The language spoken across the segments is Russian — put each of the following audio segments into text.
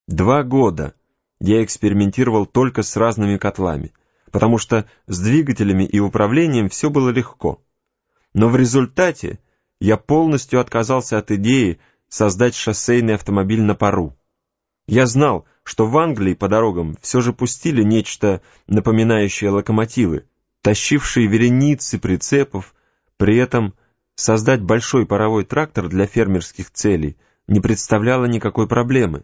2 года я экспериментировал только с разными котлами, потому что с двигателями и управлением все было легко. Но в результате я полностью отказался от идеи создать шоссейный автомобиль на пару. Я знал, что в Англии по дорогам все же пустили нечто напоминающее локомотивы, тащившие вереницы прицепов, при этом создать большой паровой трактор для фермерских целей не представляло никакой проблемы.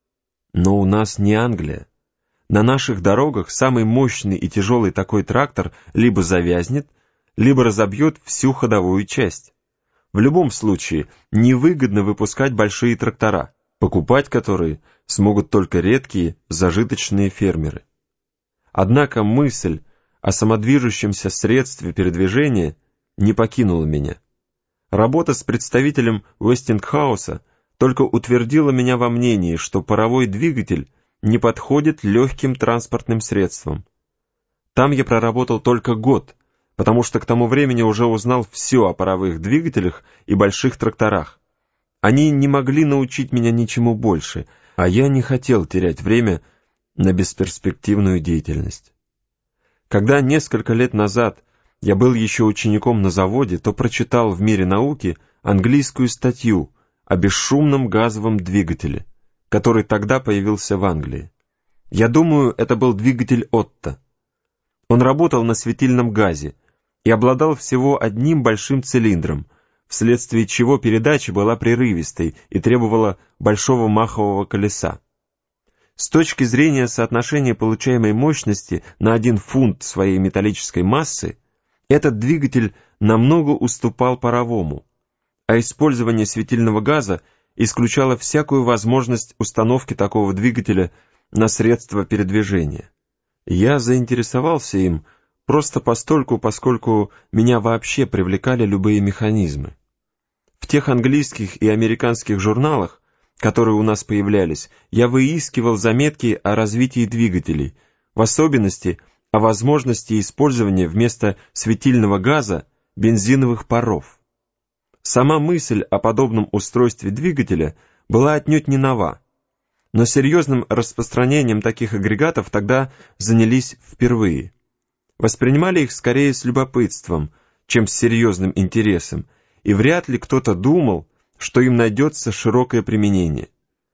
Но у нас не Англия. На наших дорогах самый мощный и тяжелый такой трактор либо завязнет, либо разобьет всю ходовую часть. В любом случае, невыгодно выпускать большие трактора, покупать которые смогут только редкие зажиточные фермеры. Однако мысль о самодвижущемся средстве передвижения не покинула меня. Работа с представителем Уэстингхауса только утвердила меня во мнении, что паровой двигатель не подходит легким транспортным средствам. Там я проработал только год, потому что к тому времени уже узнал все о паровых двигателях и больших тракторах. Они не могли научить меня ничему больше, а я не хотел терять время на бесперспективную деятельность. Когда несколько лет назад я был еще учеником на заводе, то прочитал в «Мире науки» английскую статью о бесшумном газовом двигателе, который тогда появился в Англии. Я думаю, это был двигатель Отто. Он работал на светильном газе и обладал всего одним большим цилиндром, вследствие чего передача была прерывистой и требовала большого махового колеса. С точки зрения соотношения получаемой мощности на 1 фунт своей металлической массы, этот двигатель намного уступал паровому, а использование светильного газа исключало всякую возможность установки такого двигателя на средства передвижения. Я заинтересовался им просто постольку, поскольку меня вообще привлекали любые механизмы. В тех английских и американских журналах, которые у нас появлялись, я выискивал заметки о развитии двигателей, в особенности о возможности использования вместо светильного газа бензиновых паров. Сама мысль о подобном устройстве двигателя была отнюдь не нова, но серьезным распространением таких агрегатов тогда занялись впервые. Воспринимали их скорее с любопытством, чем с серьезным интересом, и вряд ли кто-то думал, что им найдется широкое применение.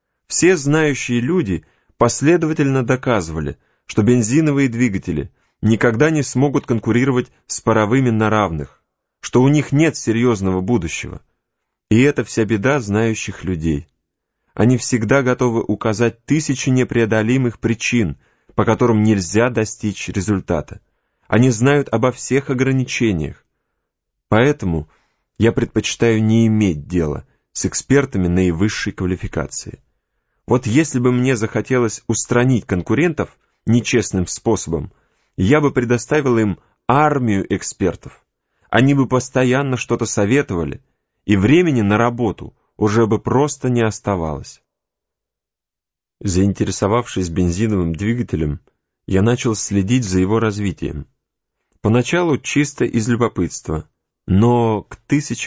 Все знающие люди последовательно доказывали, что бензиновые двигатели никогда не смогут конкурировать с паровыми на равных, что у них нет серьезного будущего. И это вся беда знающих людей. Они всегда готовы указать 1000 непреодолимых причин, по которым нельзя достичь результата. Они знают обо всех ограничениях. Поэтому я предпочитаю не иметь дела с экспертами наивысшей квалификации. Вот если бы мне захотелось устранить конкурентов нечестным способом, я бы предоставил им армию экспертов. Они бы постоянно что-то советовали, и времени на работу уже бы просто не оставалось. Заинтересовавшись бензиновым двигателем, я начал следить за его развитием. Поначалу чисто из любопытства, но к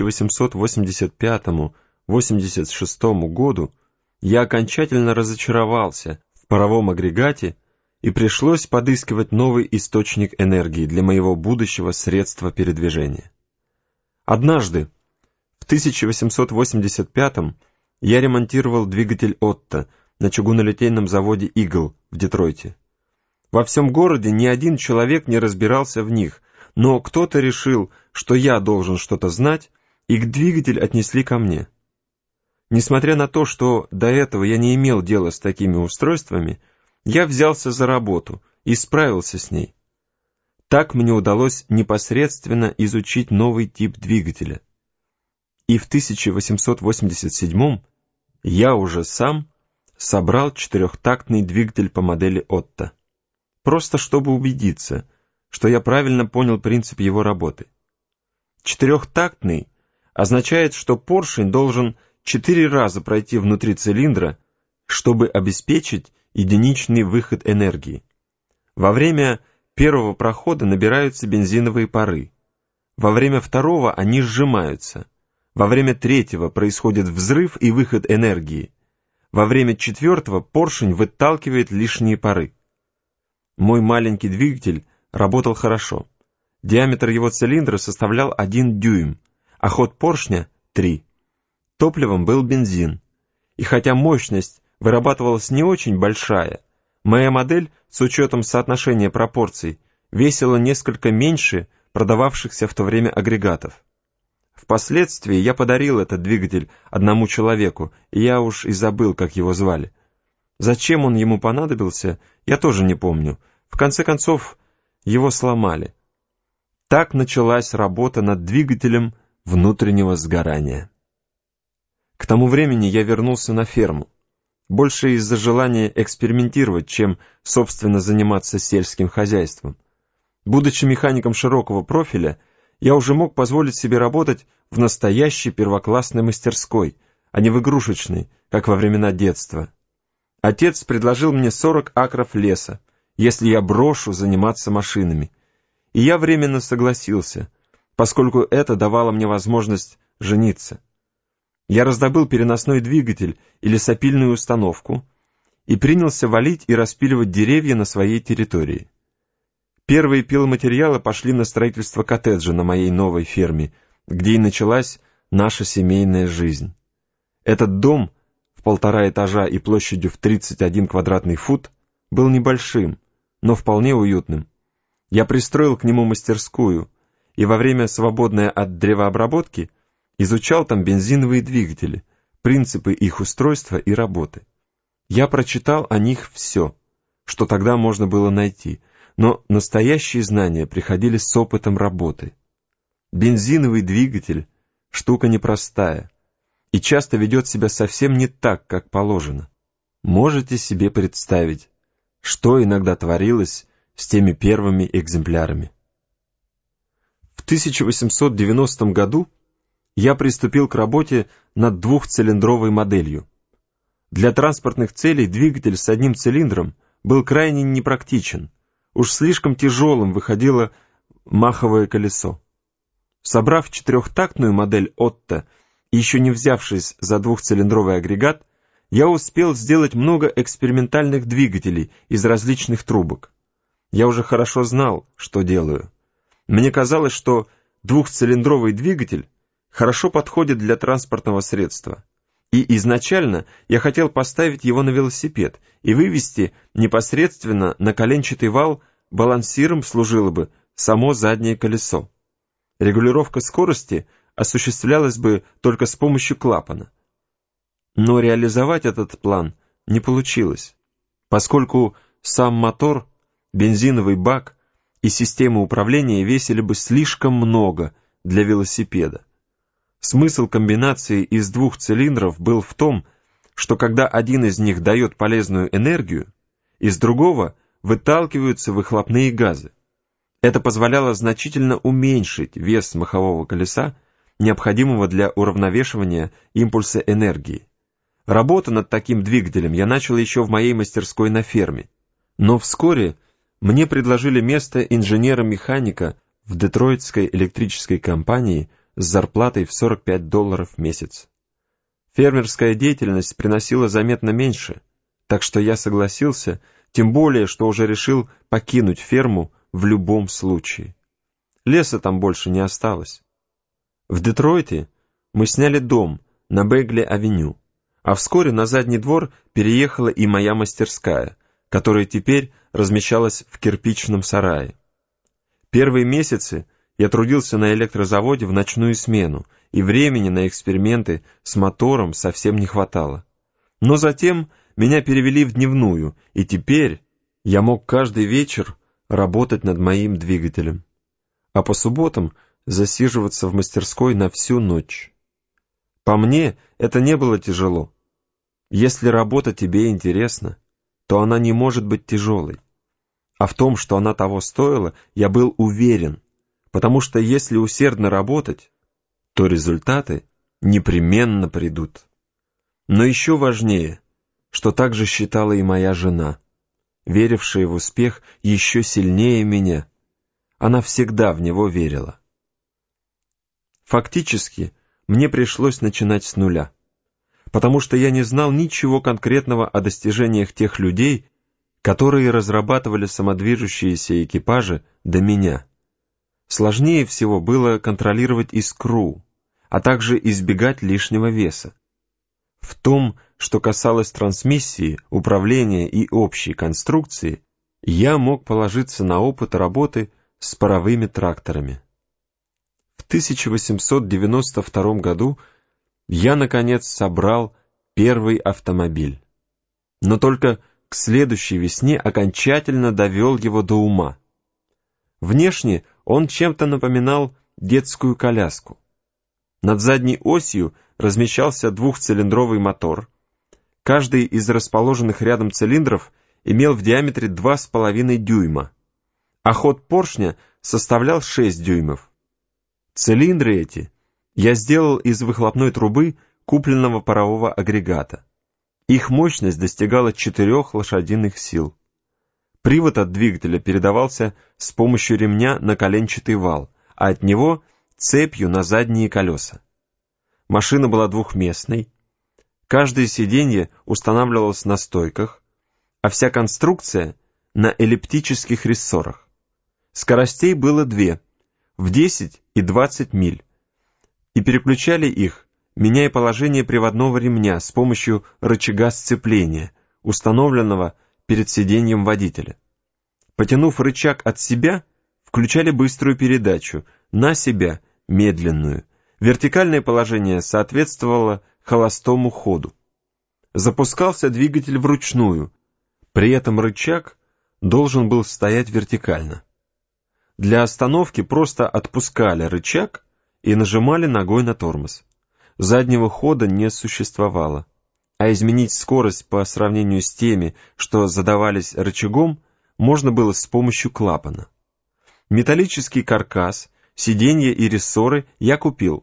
1885-86 году я окончательно разочаровался в паровом агрегате, и пришлось подыскивать новый источник энергии для моего будущего средства передвижения. Однажды, в 1885-м, я ремонтировал двигатель Отто на чугунолитейном заводе «Игл» в Детройте. Во всем городе ни один человек не разбирался в них, но кто-то решил, что я должен что-то знать, и двигатель отнесли ко мне. Несмотря на то, что до этого я не имел дела с такими устройствами, я взялся за работу и справился с ней. Так мне удалось непосредственно изучить новый тип двигателя. И в 1887 я уже сам собрал 4-тактный двигатель по модели Отто. Просто чтобы убедиться, что я правильно понял принцип его работы. 4-тактный означает, что поршень должен 4 раза пройти внутри цилиндра, чтобы обеспечить единичный выход энергии. Во время первого прохода набираются бензиновые пары. Во время второго они сжимаются. Во время третьего происходит взрыв и выход энергии. Во время четвертого поршень выталкивает лишние пары. Мой маленький двигатель работал хорошо. Диаметр его цилиндра составлял 1 дюйм, а ход поршня — 3. Топливом был бензин. И хотя мощность вырабатывалась не очень большая, моя модель, с учетом соотношения пропорций, весила несколько меньше продававшихся в то время агрегатов. Впоследствии я подарил этот двигатель одному человеку, и я уж и забыл, как его звали. Зачем он ему понадобился, я тоже не помню. В конце концов, его сломали. Так началась работа над двигателем внутреннего сгорания. К тому времени я вернулся на ферму. Больше из-за желания экспериментировать, чем, собственно, заниматься сельским хозяйством. Будучи механиком широкого профиля, я уже мог позволить себе работать в настоящей первоклассной мастерской, а не в игрушечной, как во времена детства. Отец предложил мне 40 акров леса, если я брошу заниматься машинами. И я временно согласился, поскольку это давало мне возможность жениться. Я раздобыл переносной двигатель и лесопильную установку и принялся валить и распиливать деревья на своей территории. Первые пиломатериалы пошли на строительство коттеджа на моей новой ферме, где и началась наша семейная жизнь. Этот дом в 1,5 этажа и площадью в 31 квадратный фут был небольшим, но вполне уютным. Я пристроил к нему мастерскую и во время, свободное от древообработки, изучал там бензиновые двигатели, принципы их устройства и работы. Я прочитал о них все, что тогда можно было найти, но настоящие знания приходили с опытом работы. Бензиновый двигатель — штука непростая и часто ведет себя совсем не так, как положено. Можете себе представить, что иногда творилось с теми первыми экземплярами. В 1890 году я приступил к работе над двухцилиндровой моделью. Для транспортных целей двигатель с одним цилиндром был крайне непрактичен, уж слишком тяжелым выходило маховое колесо. Собрав четырехтактную модель Отто и еще не взявшись за двухцилиндровый агрегат, я успел сделать много экспериментальных двигателей из различных трубок. Я уже хорошо знал, что делаю. Мне казалось, что двухцилиндровый двигатель хорошо подходит для транспортного средства. И изначально я хотел поставить его на велосипед и вывести непосредственно на коленчатый вал, балансиром служило бы само заднее колесо. Регулировка скорости осуществлялась бы только с помощью клапана. Но реализовать этот план не получилось, поскольку сам мотор, бензиновый бак и система управления весили бы слишком много для велосипеда. Смысл комбинации из двух цилиндров был в том, что когда один из них дает полезную энергию, из другого выталкиваются выхлопные газы. Это позволяло значительно уменьшить вес махового колеса, необходимого для уравновешивания импульса энергии. Работу над таким двигателем я начал еще в моей мастерской на ферме, но вскоре мне предложили место инженера-механика в детройтской электрической компании с зарплатой в $45 в месяц. Фермерская деятельность приносила заметно меньше, так что я согласился, тем более, что уже решил покинуть ферму в любом случае. Леса там больше не осталось. В Детройте мы сняли дом на Бегли-авеню, а вскоре на задний двор переехала и моя мастерская, которая теперь размещалась в кирпичном сарае. Первые месяцы я трудился на электрозаводе в ночную смену, и времени на эксперименты с мотором совсем не хватало. Но затем меня перевели в дневную, и теперь я мог каждый вечер работать над моим двигателем, а по субботам засиживаться в мастерской на всю ночь. По мне, это не было тяжело. Если работа тебе интересна, то она не может быть тяжелой. А в том, что она того стоила, я был уверен, потому что если усердно работать, то результаты непременно придут. Но еще важнее, что так же считала и моя жена, верившая в успех еще сильнее меня. Она всегда в него верила. Фактически, мне пришлось начинать с нуля. потому что я не знал ничего конкретного о достижениях тех людей, которые разрабатывали самодвижущиеся экипажи до меня. Сложнее всего было контролировать искру, а также избегать лишнего веса. В том, что касалось трансмиссии, управления и общей конструкции, я мог положиться на опыт работы с паровыми тракторами. В 1892 году я, наконец, собрал первый автомобиль, но только к следующей весне окончательно довел его до ума. Внешне он чем-то напоминал детскую коляску. Над задней осью размещался двухцилиндровый мотор. Каждый из расположенных рядом цилиндров имел в диаметре 2,5 дюйма, а ход поршня составлял 6 дюймов. Цилиндры эти я сделал из выхлопной трубы купленного парового агрегата. Их мощность достигала 4 лошадиных сил. Привод от двигателя передавался с помощью ремня на коленчатый вал, а от него цепью на задние колеса. Машина была двухместной, каждое сиденье устанавливалось на стойках, а вся конструкция на эллиптических рессорах. Скоростей было две, в 10 и 20 миль, и переключали их, меняя положение приводного ремня с помощью рычага сцепления, установленного перед сиденьем водителя. Потянув рычаг от себя, включали быструю передачу, на себя – медленную. Вертикальное положение соответствовало холостому ходу. Запускался двигатель вручную, при этом рычаг должен был стоять вертикально. Для остановки просто отпускали рычаг и нажимали ногой на тормоз. Заднего хода не существовало, а изменить скорость по сравнению с теми, что задавались рычагом, можно было с помощью клапана. Металлический каркас, сиденья и рессоры я купил.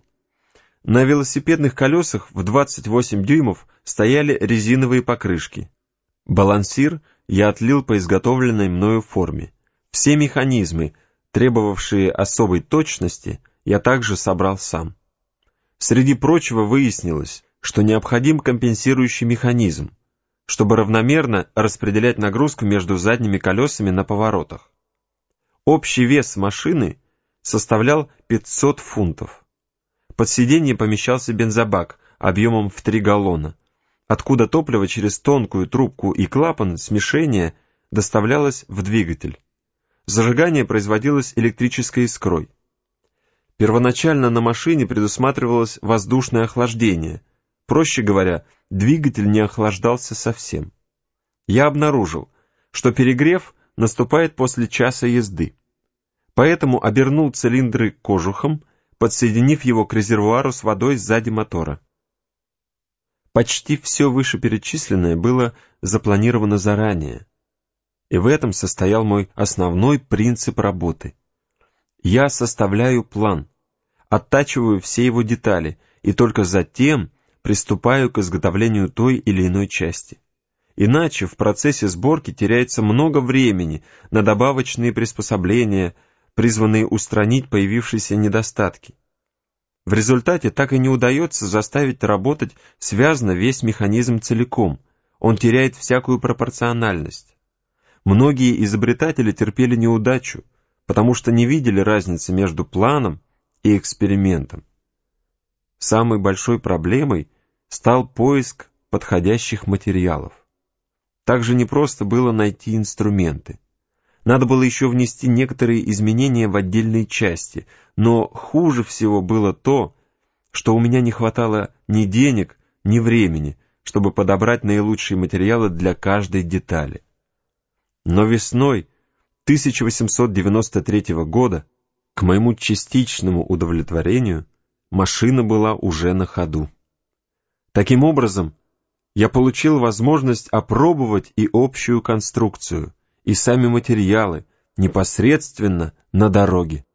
На велосипедных колесах в 28 дюймов стояли резиновые покрышки. Балансир я отлил по изготовленной мною форме. Все механизмы, требовавшие особой точности, я также собрал сам. Среди прочего выяснилось, что необходим компенсирующий механизм, чтобы равномерно распределять нагрузку между задними колесами на поворотах. Общий вес машины составлял 500 фунтов. Под сиденье помещался бензобак объемом в 3 галлона, откуда топливо через тонкую трубку и клапан смешения доставлялось в двигатель. Зажигание производилось электрической искрой. Первоначально на машине предусматривалось воздушное охлаждение. Проще говоря, двигатель не охлаждался совсем. Я обнаружил, что перегрев наступает после часа езды. Поэтому обернул цилиндры кожухом, подсоединив его к резервуару с водой сзади мотора. Почти все вышеперечисленное было запланировано заранее. И в этом состоял мой основной принцип работы. Я составляю план, оттачиваю все его детали и только затем приступаю к изготовлению той или иной части. Иначе в процессе сборки теряется много времени на добавочные приспособления, призванные устранить появившиеся недостатки. В результате так и не удается заставить работать связно весь механизм целиком, он теряет всякую пропорциональность. Многие изобретатели терпели неудачу, потому что не видели разницы между планом и экспериментом. Самой большой проблемой стал поиск подходящих материалов. Также непросто было найти инструменты. Надо было еще внести некоторые изменения в отдельные части, но хуже всего было то, что у меня не хватало ни денег, ни времени, чтобы подобрать наилучшие материалы для каждой детали. Но весной 1893 года, к моему частичному удовлетворению, машина была уже на ходу. Таким образом, я получил возможность опробовать и общую конструкцию, и сами материалы непосредственно на дороге.